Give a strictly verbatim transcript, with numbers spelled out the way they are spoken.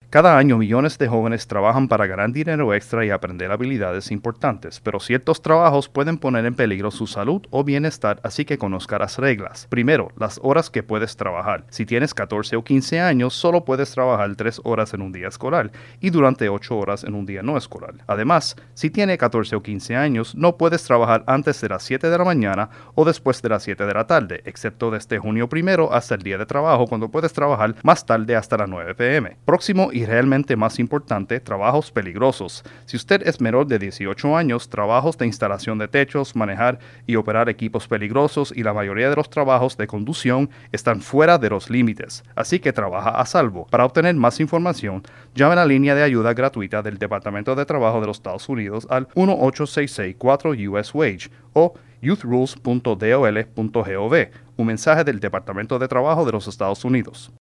Cada año millones de jóvenes trabajan para ganar dinero extra y aprender habilidades importantes, pero ciertos trabajos pueden poner en peligro su salud o bienestar, así que conozca las reglas. Primero, las horas que puedes trabajar. Si tienes catorce o quince años, solo puedes trabajar tres horas en un día escolar y durante ocho horas en un día no escolar. Además, si tienes catorce o quince años, no puedes trabajar antes de las siete de la mañana o después de las siete de la tarde, excepto desde junio primero hasta el día de trabajo, cuando puedes trabajar más tarde hasta las nueve p m Próximo y realmente más importante, trabajos peligrosos. Si usted es menor de dieciocho años, trabajos de instalación de techos, manejar y operar equipos peligrosos y la mayoría de los trabajos de conducción están fuera de los límites, así que trabaja a salvo. Para obtener más información, llame a la línea de ayuda gratuita del Departamento de Trabajo de los Estados Unidos al uno ocho seis seis cuatro U S Wage o youth rules punto dol punto gov, un mensaje del Departamento de Trabajo de los Estados Unidos.